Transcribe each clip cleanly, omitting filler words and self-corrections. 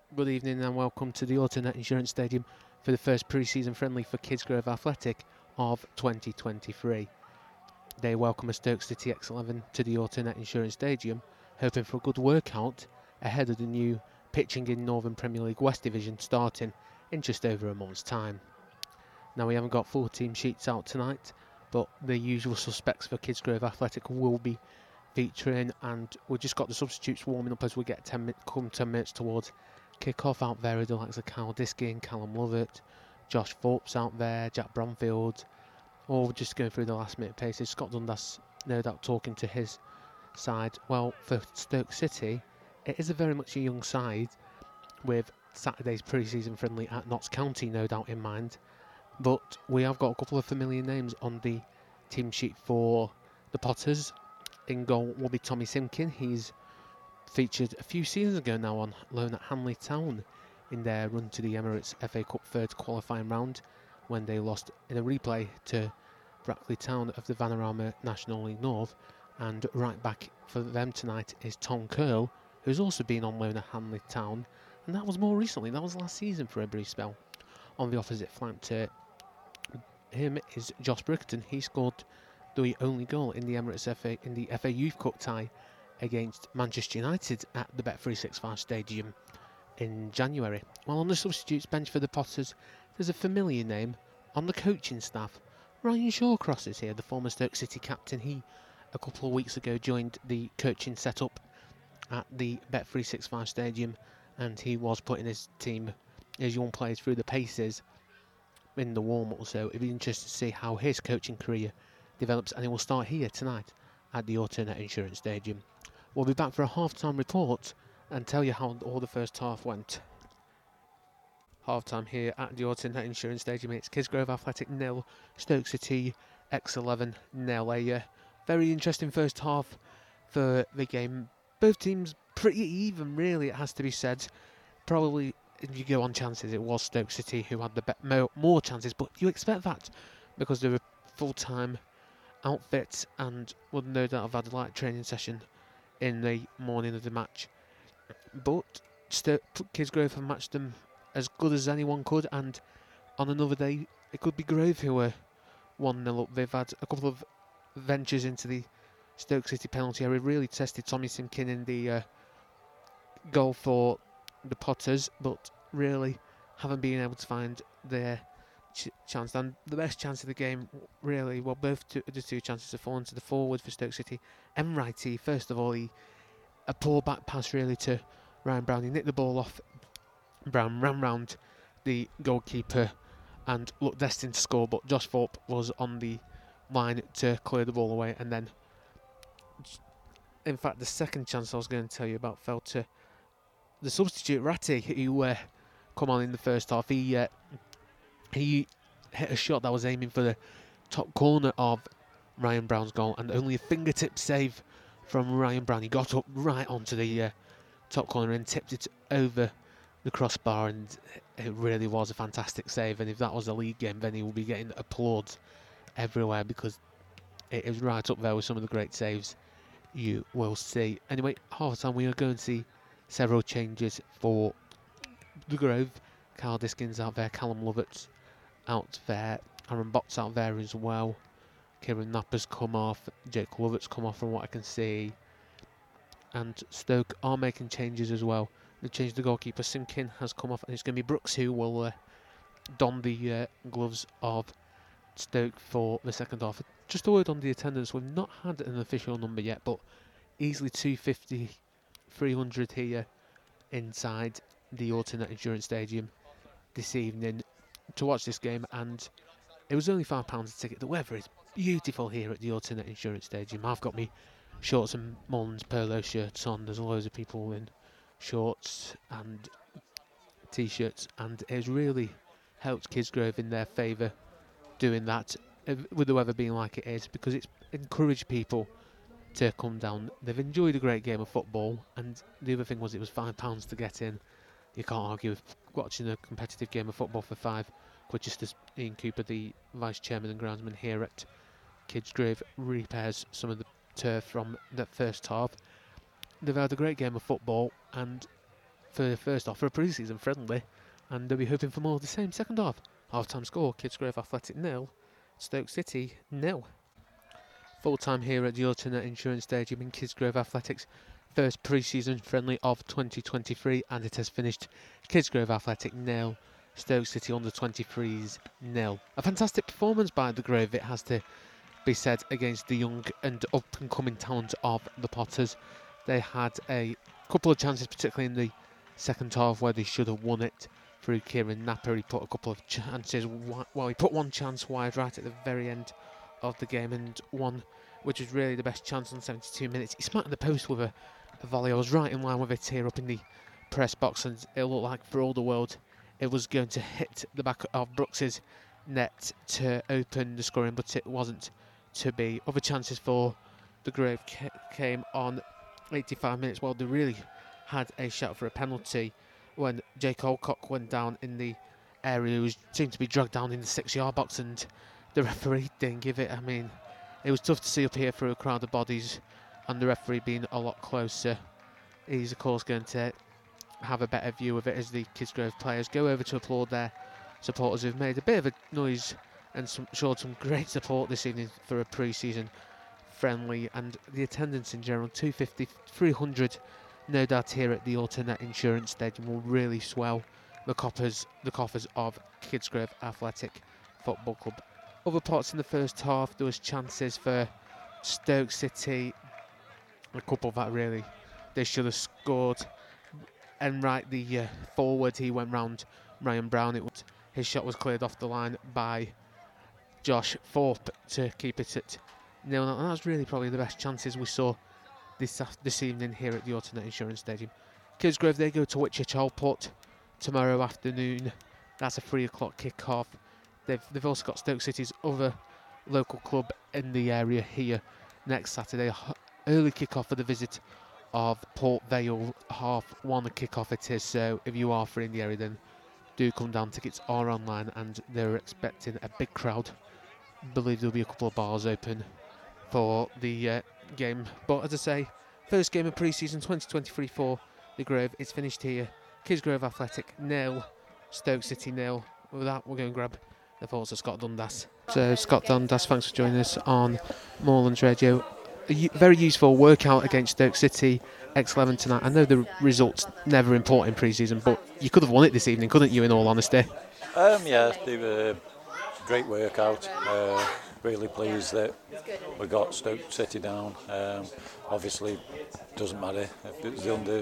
Good evening and welcome to the Autonet Insurance Stadium for the first pre-season friendly for Kidsgrove Athletic of 2023. They welcome a Stoke City X11 to the Autonet Insurance Stadium, hoping for a good workout ahead of the new pitching in Northern Premier League West Division starting in just over a month's time. Now we haven't got full team sheets out tonight, but the usual suspects for Kidsgrove Athletic will be featuring, and we've just got the substitutes warming up as we get 10 minutes towards kick-off. Out there with the likes of Carl Diskin, Callum Lovett, Josh Forbes out there, Jack Bromfield, all just going through the last minute paces. Scott Dundas no doubt talking to his side. Well, for Stoke City, it is a very much a young side with Saturday's pre-season friendly at Notts County no doubt in mind, but we have got a couple of familiar names on the team sheet for the Potters. In goal will be Tommy Simkin. He's featured a few seasons ago now on loan at Hanley Town in their run to the Emirates FA Cup third qualifying round when they lost in a replay to Brackley Town of the Vanarama National League North. And right back for them tonight is Tom Curl, who's also been on loan at Hanley Town, and that was more recently, that was last season for a brief spell. On the opposite flank to him is Josh Brickerton. He scored the only goal in the Emirates FA Youth Cup tie against Manchester United at the Bet365 Stadium in January. While on the substitutes bench for the Potters, there's a familiar name on the coaching staff. Ryan Shawcross is here, the former Stoke City captain. He, a couple of weeks ago, joined the coaching setup at the Bet365 Stadium, and he was putting his team, his young players, through the paces in the warm-up. So it'd be interesting to see how his coaching career develops, and it will start here tonight at the Autonet Insurance Stadium. We'll be back for a half-time report and tell you how all the first half went. Half-time here at the Autonet Insurance Stadium. It's Kidsgrove Athletic 0, Stoke City X11 0. A very interesting first half for the game. Both teams pretty even, really, it has to be said. Probably, if you go on chances, it was Stoke City who had the more chances, but you expect that because they were full-time outfits and would no doubt have had a light training session in the morning of the match. But Kidsgrove have matched them as good as anyone could, and on another day it could be Grove who were 1-0 up. They've had a couple of ventures into the Stoke City penalty area, really tested Tommy Simkin in the goal for the Potters, but really haven't been able to find their chance. And the best chance of the game, really, well, the two chances have fallen to the forward for Stoke City. Enrighty, first of all, a poor back pass really to Ryan Brown. He nicked the ball off. Brown ran round the goalkeeper and looked destined to score, but Josh Thorpe was on the line to clear the ball away. And then, in fact, the second chance I was going to tell you about fell to the substitute Ratty, who come on in the first half. He hit a shot that was aiming for the top corner of Ryan Brown's goal, and only a fingertip save from Ryan Brown. He got up right onto the top corner and tipped it over the crossbar, and it really was a fantastic save. And if that was a league game, then he will be getting applauds everywhere, because it is right up there with some of the great saves you will see. Anyway, half time we are going to see several changes for the Grove. Carl Diskin's out there, Callum Lovett's out there, Aaron Bott's out there as well. Kieran Napper's come off, Jake Lovett's come off from what I can see. And Stoke are making changes as well. They changed the goalkeeper. Simkin has come off, and it's going to be Brooks who will don the gloves of Stoke for the second half. Just a word on the attendance. We've not had an official number yet, but easily 250, 300 here inside the Autonet Insurance Stadium this evening to watch this game, and it was only £5 a ticket. The weather is beautiful here at the Autonet Insurance Stadium. I've got me shorts and Mullins polo shirts on. There's loads of people in shorts and t-shirts, and it's really helped Kidsgrove in their favour doing that with the weather being like it is, because it's encouraged people to come down. They've enjoyed a great game of football, and the other thing was it was £5 to get in. You can't argue with watching a competitive game of football for £5, but just as Ian Cooper, the vice chairman and groundsman here at Kidsgrove, repairs some of the turf from the first half. They've had a great game of football, and for first half for a pre-season friendly, and they'll be hoping for more of the same. Second half, half-time score: Kidsgrove Athletic 0, Stoke City 0. Full time here at the Alternate Insurance Stadium in Kidsgrove Athletics' first pre-season friendly of 2023, and it has finished Kidsgrove Athletic 0, Stoke City under-23s 0. A fantastic performance by the Grove, it has to be said, against the young and up-and-coming talent of the Potters. They had a couple of chances, particularly in the second half, where they should have won it. Through Kieran Napper, he put a couple of chances. Well, he put one chance wide right at the very end of the game, and one which was really the best chance on 72 minutes. He smacked the post with a volley. I was right in line with it here up in the press box, and it looked like for all the world it was going to hit the back of Brooks's net to open the scoring, but it wasn't to be. Other chances for the Grove came on 85 minutes. Well, they really had a shout for a penalty when Jake Alcock went down in the area. He seemed to be dragged down in the 6-yard box, and the referee didn't give it. I mean, it was tough to see up here through a crowd of bodies, and the referee being a lot closer. He's of course going to have a better view of it as the Kidsgrove players go over to applaud their supporters, who've made a bit of a noise and showed some great support this evening for a pre-season friendly. And the attendance in general, 250, 300, no doubt here at the Alternate Insurance Stadium, will really swell the coffers of Kidsgrove Athletic Football Club. Other parts in the first half, there was chances for Stoke City, a couple that really they should have scored. And right, the forward, he went round Ryan Brown. His shot was cleared off the line by Josh Thorpe to keep it at 0-0. And that was really probably the best chances we saw this evening here at the Alternate Insurance Stadium. Kidsgrove, they go to Whitchurch Allport tomorrow afternoon. That's a 3 o'clock kick-off. They've also got Stoke City's other local club in the area here next Saturday. Early kick-off for the visit of Port Vale, 1:30 kick-off it is. So if you are free in the area, then do come down. Tickets are online, and they're expecting a big crowd. I believe there'll be a couple of bars open for the game. But as I say, first game of pre-season 2023 for the Grove. It's finished here. Kidsgrove Athletic 0, Stoke City 0. With that, we're going to grab the thoughts of Scott Dundas. So Scott Dundas, thanks for joining us on Moorlands Radio. A very useful workout against Stoke City X11 tonight. I know the result's never important in pre-season, but you could have won it this evening, couldn't you, in all honesty? Yeah, they were a great workout. Really pleased that we got Stoke City down. Obviously, doesn't matter if it's the under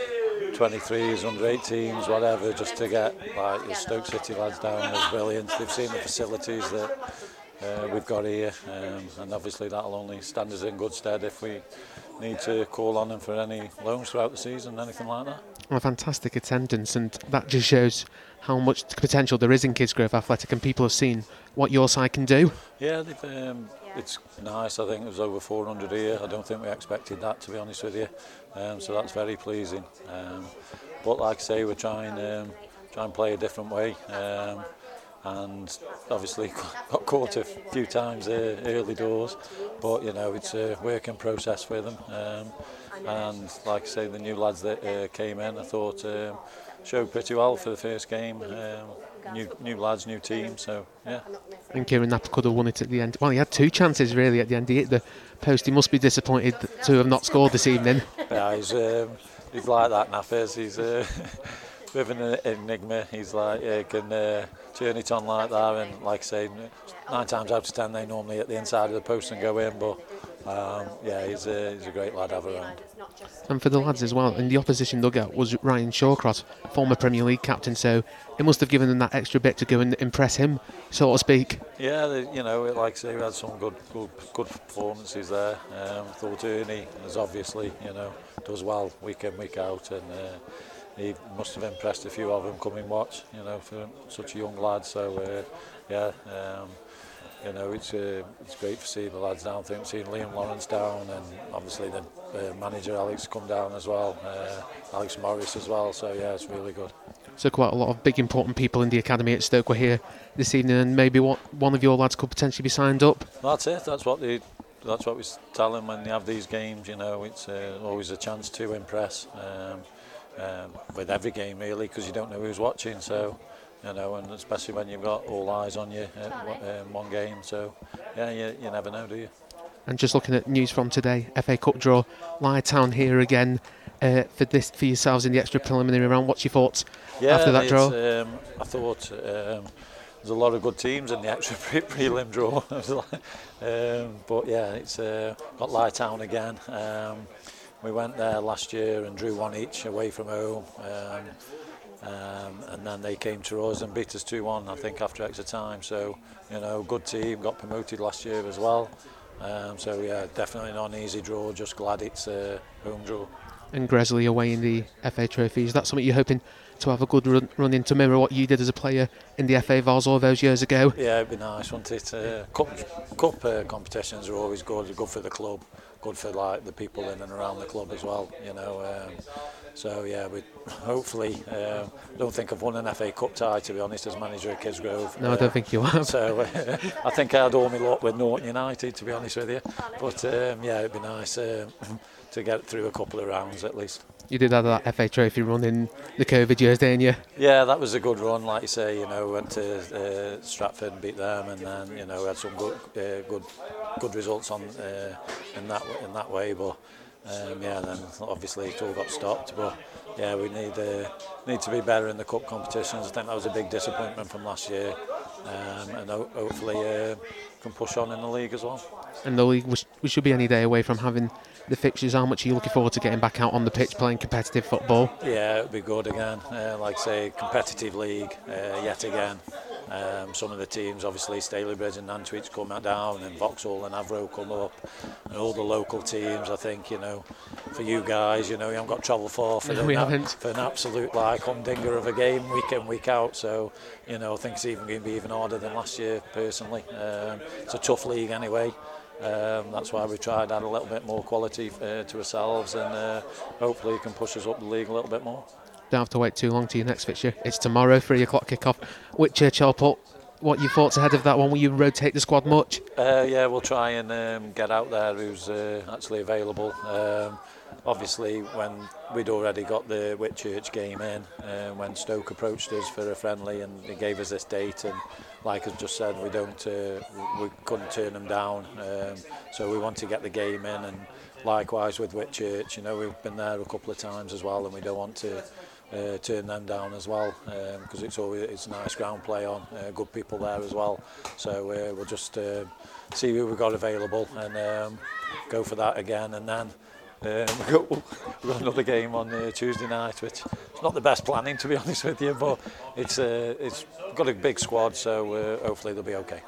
23s, under 18s, whatever, just to get like the Stoke City lads down is brilliant. They've seen the facilities that we've got here, and obviously that'll only stand us in good stead if we need to call on them for any loans throughout the season, anything like that. Well, a fantastic attendance, and that just shows how much potential there is in Kidsgrove Athletic, and people have seen what your side can do. Yeah, it's nice. I think there was over 400 here. I don't think we expected that, to be honest with you. So that's very pleasing. But like I say, we're trying and play a different way. And obviously got caught a few times early doors, but you know, it's a working process for them. And like I say, the new lads that came in, I thought showed pretty well for the first game. New lads, new team, so yeah. And Kieran Napper could have won it at the end. Well, he had two chances really at the end. He hit the post. He must be disappointed to have not scored this evening. Yeah, he's like that, Nappers. He's with an enigma. He's like, he can turn it on like that, and like I say, 9 times out of 10 they normally hit the inside of the post and go in, but yeah, he's a great lad to have around. And for the lads as well, in the opposition dugout was Ryan Shawcross, former Premier League captain, so it must have given them that extra bit to go and impress him, so to speak. Yeah, you know, like I say, we had some good performances there. Thought Ernie is obviously, you know, does well week in, week out, and he must have impressed a few of them coming watch, you know, for such a young lad. So yeah, you know, it's great to see the lads down. I think seeing Liam Lawrence down, and obviously the manager Alex come down as well, Alex Morris as well. So yeah, it's really good. So quite a lot of big important people in the academy at Stoke were here this evening, and maybe one of your lads could potentially be signed up. That's it. That's what we tell them when they have these games. You know, it's always a chance to impress. with every game really, because you don't know who's watching. So, you know, and especially when you've got all eyes on you in one game. So, yeah, you never know, do you? And just looking at news from today, FA Cup draw, Lytown here again for yourselves in the extra preliminary round. What's your thoughts after that draw? I thought there's a lot of good teams in the extra prelim draw. But yeah, it's got Lytown again. We went there last year and drew 1 each away from home. And then they came to us and beat us 2-1, I think, after extra time. So, you know, good team, got promoted last year as well. So yeah, definitely not an easy draw, just glad it's a home draw. And Gresley away in the FA Trophy, is that something you're hoping to have a good run in to mirror what you did as a player in the FA Vals all those years ago? Yeah, it'd be nice, wouldn't it? Cup competitions are always good for the club, good for like the people in and around the club as well, you know. So yeah, we hopefully don't think I've won an FA Cup tie, to be honest, as manager at Kidsgrove. No, I don't think you have. So I think I had all my luck with Norton United, to be honest with you. But yeah, it'd be nice to get through a couple of rounds at least. You did have that FA Trophy run in the COVID years, didn't you? Yeah, that was a good run, like you say. You know, went to Stratford and beat them, and then you know had some good results on in that way. But yeah, then obviously it all got stopped. But yeah, we need to be better in the cup competitions. I think that was a big disappointment from last year, and hopefully can push on in the league as well. And the league, we should be any day away from having the fixtures. How much are you looking forward to getting back out on the pitch playing competitive football? Yeah, it'll be good again. Like I say, competitive league yet again. Some of the teams, obviously Stalybridge and Nantwich come down, and Vauxhall and Avro come up, and all the local teams. I think, you know, for you guys, you know, you haven't got to travel far for an absolute like humdinger of a game week in, week out. So, you know, I think it's even going to be even harder than last year personally. It's a tough league anyway. That's why we tried to add a little bit more quality to ourselves, and hopefully it can push us up the league a little bit more. Don't have to wait too long to your next fixture. It's tomorrow, 3 o'clock kick-off. Whitchurch Airport. What are your thoughts ahead of that one? Will you rotate the squad much? Yeah, we'll try and get out there who's actually available. Obviously, when we'd already got the Whitchurch game in, when Stoke approached us for a friendly and they gave us this date, and like I just said, we couldn't turn them down. So we want to get the game in, and likewise with Whitchurch, you know, we've been there a couple of times as well, and we don't want to turn them down as well, because it's nice ground play on, good people there as well. So we'll just see who we've got available and go for that again, and then we've got another game on Tuesday night, which is not the best planning, to be honest with you, but it's got a big squad, so hopefully they'll be okay.